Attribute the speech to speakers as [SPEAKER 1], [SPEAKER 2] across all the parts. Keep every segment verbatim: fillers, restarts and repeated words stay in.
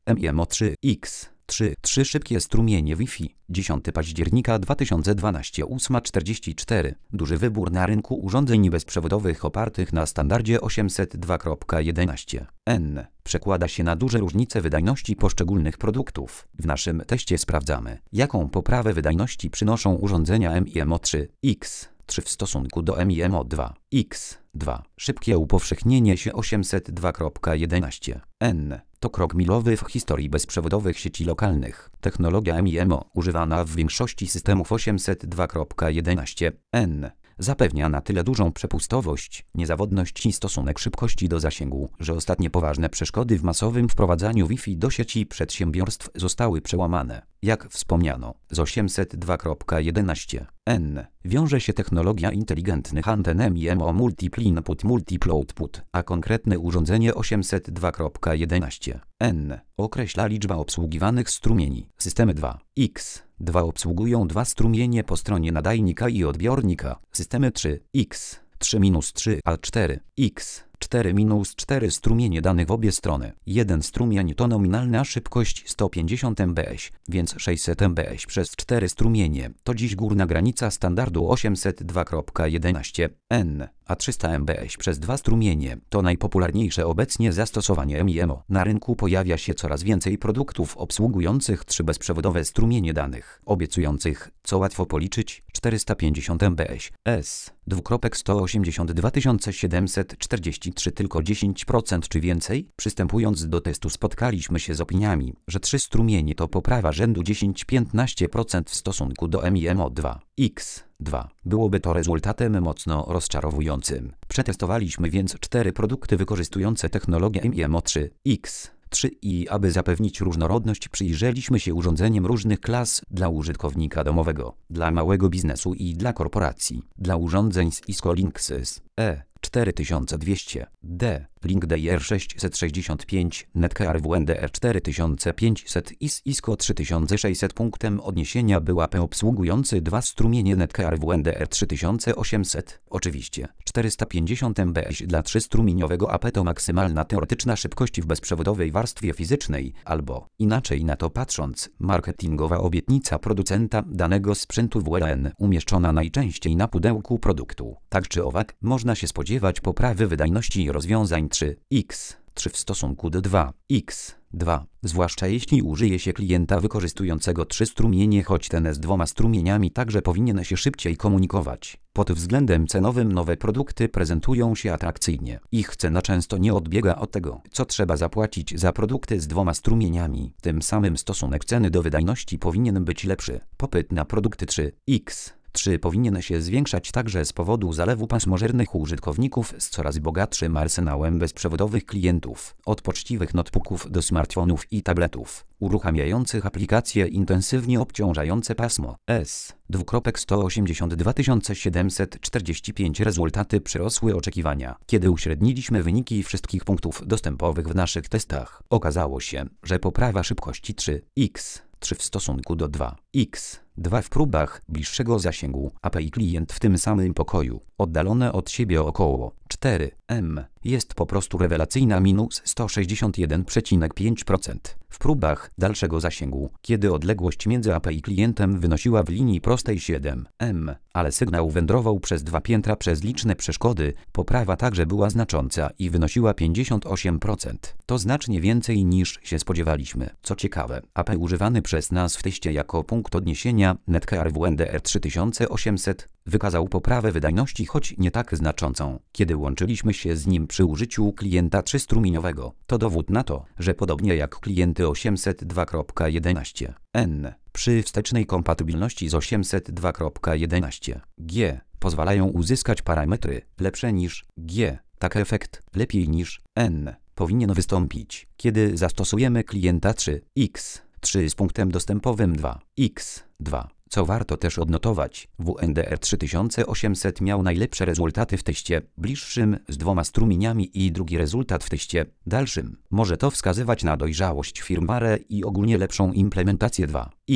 [SPEAKER 1] M I M O trzy X trzy. Trzy szybkie strumienie Wi-Fi. dziesiątego października dwa tysiące dwunastego, ósma czterdzieści cztery. Duży wybór na rynku urządzeń bezprzewodowych opartych na standardzie osiemset dwa kropka jedenaście N. Przekłada się na duże różnice wydajności poszczególnych produktów. W naszym teście sprawdzamy, jaką poprawę wydajności przynoszą urządzenia M I M O trzy X trzy w stosunku do M I M O dwa X dwa. Szybkie upowszechnienie się osiemset dwa kropka jedenaście N to krok milowy w historii bezprzewodowych sieci lokalnych. Technologia M I M O, używana w większości systemów osiemset dwa kropka jedenaście N, zapewnia na tyle dużą przepustowość, niezawodność i stosunek szybkości do zasięgu, że ostatnie poważne przeszkody w masowym wprowadzaniu Wi-Fi do sieci przedsiębiorstw zostały przełamane. Jak wspomniano, z osiemset dwa kropka jedenaście N wiąże się technologia inteligentnych anten M I M O Multiple Input Multiple Output, a konkretne urządzenie osiemset dwa kropka jedenaście N określa liczbę obsługiwanych strumieni. Systemy dwa X dwa obsługują dwa strumienie po stronie nadajnika i odbiornika. Systemy trzy X trzy trzy a cztery X cztery cztery strumienie danych w obie strony. Jeden strumień to nominalna szybkość sto pięćdziesiąt megabitów, więc sześćset megabitów przez cztery strumienie to dziś górna granica standardu osiemset dwa kropka jedenaście N, a trzysta megabitów przez dwa strumienie to najpopularniejsze obecnie zastosowanie M I M O. Na rynku pojawia się coraz więcej produktów obsługujących trzy bezprzewodowe strumienie danych, obiecujących, co łatwo policzyć, czterysta pięćdziesiąt megabitów. S sto osiemdziesiąt dwa tysiące siedemset czterdzieści trzy tylko dziesięć procent czy więcej? Przystępując do testu spotkaliśmy się z opiniami, że trzy strumienie to poprawa rzędu dziesięć do piętnastu procent w stosunku do M I M O dwa X dwa. Byłoby to rezultatem mocno rozczarowującym. Przetestowaliśmy więc cztery produkty wykorzystujące technologię M I M O trzy X trzy i aby zapewnić różnorodność przyjrzeliśmy się urządzeniom różnych klas dla użytkownika domowego, dla małego biznesu i dla korporacji. Dla urządzeń z I S O Linksys E cztery tysiące dwieście D, LinkDR sześćset sześćdziesiąt pięć, Netgear W N D R cztery tysiące pięćset i I S O trzy tysiące sześćset. Punktem odniesienia był A P obsługujący dwa strumienie Netgear W N D R trzy tysiące osiemset. Oczywiście, czterysta pięćdziesiąt megabitów dla trzystrumieniowego A P to maksymalna teoretyczna szybkość w bezprzewodowej warstwie fizycznej, albo, inaczej na to patrząc, marketingowa obietnica producenta danego sprzętu W L N umieszczona najczęściej na pudełku produktu. Tak czy owak, można się spodziewać poprawy wydajności rozwiązań trzy X trzy w stosunku do dwa X dwa, zwłaszcza jeśli użyje się klienta wykorzystującego trzy strumienie, choć ten z dwoma strumieniami także powinien się szybciej komunikować. Pod względem cenowym nowe produkty prezentują się atrakcyjnie. Ich cena często nie odbiega od tego, co trzeba zapłacić za produkty z dwoma strumieniami. Tym samym stosunek ceny do wydajności powinien być lepszy. Popyt na produkty trzy X trzy powinien się zwiększać także z powodu zalewu pasmożernych użytkowników z coraz bogatszym arsenałem bezprzewodowych klientów, od poczciwych notebooków do smartfonów i tabletów, uruchamiających aplikacje intensywnie obciążające pasmo. S sto osiemdziesiąt dwa tysiące siedemset czterdzieści pięć. Rezultaty przerosły oczekiwania. Kiedy uśredniliśmy wyniki wszystkich punktów dostępowych w naszych testach, okazało się, że poprawa szybkości trzy X trzy w stosunku do dwa X dwa w próbach bliższego zasięgu A P i klient w tym samym pokoju, oddalone od siebie około cztery metry, jest po prostu rewelacyjna. Minus sto sześćdziesiąt jeden przecinek pięć procent. W próbach dalszego zasięgu, kiedy odległość między A P i klientem wynosiła w linii prostej siedem metry, ale sygnał wędrował przez dwa piętra przez liczne przeszkody, poprawa także była znacząca i wynosiła pięćdziesiąt osiem procent. To znacznie więcej niż się spodziewaliśmy. Co ciekawe, A P używany przez nas w teście jako punkt odniesienia Netgear W N D R trzy tysiące osiemset wykazał poprawę wydajności, choć nie tak znaczącą. Kiedy łączyliśmy się z nim przy użyciu klienta trzystrumieniowego, to dowód na to, że podobnie jak klienty osiemset dwa kropka jedenaście N, przy wstecznej kompatybilności z osiemset dwa kropka jedenaście G pozwalają uzyskać parametry lepsze niż G. Tak efekt, lepiej niż N, powinien wystąpić, kiedy zastosujemy klienta trzy X trzy z punktem dostępowym dwa X dwa. Co warto też odnotować, W N D R trzy tysiące osiemset miał najlepsze rezultaty w teście bliższym z dwoma strumieniami i drugi rezultat w teście dalszym. Może to wskazywać na dojrzałość firmware i ogólnie lepszą implementację dwa X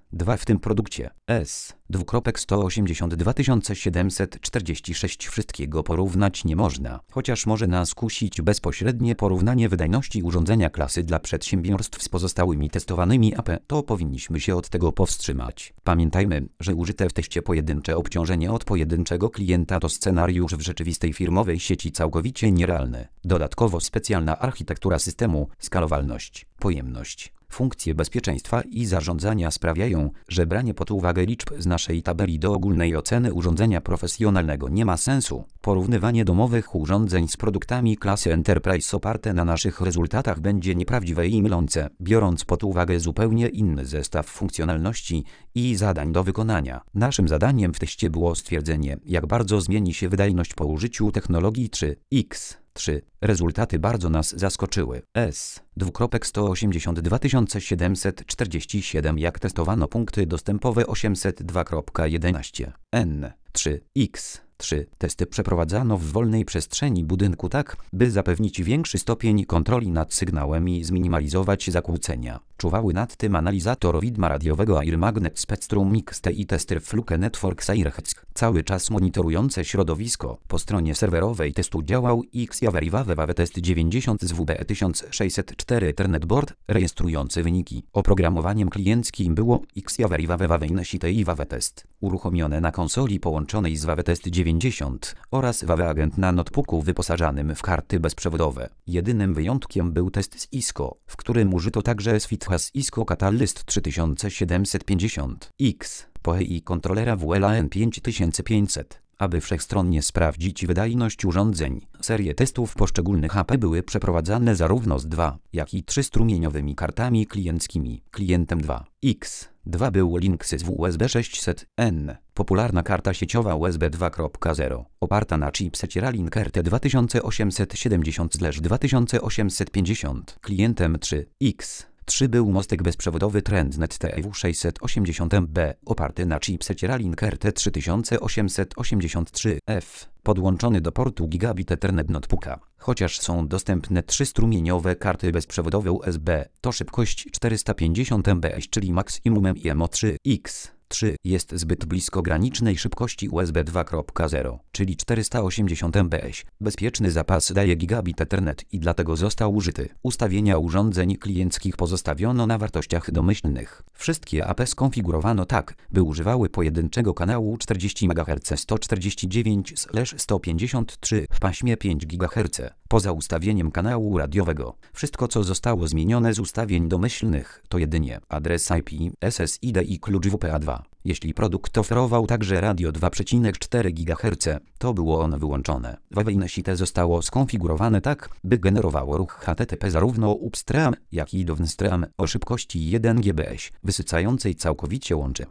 [SPEAKER 1] dwa w tym produkcie S sto osiemdziesiąt dwa tysiące siedemset czterdzieści sześć wszystkiego porównać nie można, chociaż może nas kusić bezpośrednie porównanie wydajności urządzenia klasy dla przedsiębiorstw z pozostałymi testowanymi A P, to powinniśmy się od tego powstrzymać. Pamiętajmy, że użyte w teście pojedyncze obciążenie od pojedynczego klienta to scenariusz w rzeczywistej firmowej sieci całkowicie nierealny. Dodatkowo specjalna architektura systemu, skalowalność, pojemność, funkcje bezpieczeństwa i zarządzania sprawiają, że branie pod uwagę liczb z naszej tabeli do ogólnej oceny urządzenia profesjonalnego nie ma sensu. Porównywanie domowych urządzeń z produktami klasy Enterprise oparte na naszych rezultatach będzie nieprawdziwe i mylące, biorąc pod uwagę zupełnie inny zestaw funkcjonalności i zadań do wykonania. Naszym zadaniem w teście było stwierdzenie, jak bardzo zmieni się wydajność po użyciu technologii trzy X. trzy. Rezultaty bardzo nas zaskoczyły. S sto osiemdziesiąt dwa tysiące siedemset czterdzieści siedem jak testowano punkty dostępowe osiemset dwa kropka jedenaście. N trzy X trzy. Testy przeprowadzano w wolnej przestrzeni budynku tak, by zapewnić większy stopień kontroli nad sygnałem i zminimalizować zakłócenia. Czuwały nad tym analizator widma radiowego Air Magnet Spectrum X T i tester Fluke Networks Airheads, cały czas monitorujące środowisko. Po stronie serwerowej testu działał X-Javery Wave Test dziewięćdziesiąt z W B tysiąc sześćset cztery Ethernet Board, rejestrujący wyniki. Oprogramowaniem klienckim było X-Javery Wave Inesite i Wave Test, uruchomione na konsoli połączonej z Wave Test dziewięćdziesiąt oraz Wave Agent na notebooku wyposażanym w karty bezprzewodowe. Jedynym wyjątkiem był test z I S C O, w którym użyto także Switchas I S C O Catalyst trzy tysiące siedemset pięćdziesiąt X P O E i kontrolera W L A N pięć tysięcy pięćset. Aby wszechstronnie sprawdzić wydajność urządzeń, serie testów poszczególnych A P były przeprowadzane zarówno z dwa, jak i trzystrumieniowymi kartami klienckimi. Klientem dwa X dwa był Linksys W U S B sześćset N, popularna karta sieciowa U S B dwa kropka zero, oparta na chipsecie Ralink R T dwa tysiące osiemset siedemdziesiąt dwa tysiące osiemset pięćdziesiąt. Klientem trzy X trzy był mostek bezprzewodowy TrendNet T W sześćset osiemdziesiąt M B, oparty na chipsecie Ralink R T trzy tysiące osiemset osiemdziesiąt trzy F, podłączony do portu Gigabit Ethernet notebooka. Chociaż są dostępne trzystrumieniowe karty bezprzewodowe U S B, to szybkość czterysta pięćdziesiąt megabitów, czyli maksimum I M O trzy X trzy jest zbyt blisko granicznej szybkości U S B dwa kropka zero, czyli czterysta osiemdziesiąt megabitów. Bezpieczny zapas daje Gigabit Ethernet i dlatego został użyty. Ustawienia urządzeń klienckich pozostawiono na wartościach domyślnych. Wszystkie A P skonfigurowano tak, by używały pojedynczego kanału czterdzieści megaherców sto czterdzieści dziewięć sto pięćdziesiąt trzy w paśmie pięć gigaherców. Poza ustawieniem kanału radiowego, wszystko co zostało zmienione z ustawień domyślnych to jedynie adres I P, S S I D i klucz W P A dwa. Jeśli produkt oferował także radio dwa przecinek cztery gigaherców, to było ono wyłączone. Wave Inesite zostało skonfigurowane tak, by generowało ruch H T T P zarówno upstream, jak i downstream o szybkości jeden gigabit, wysycającej całkowicie łącze.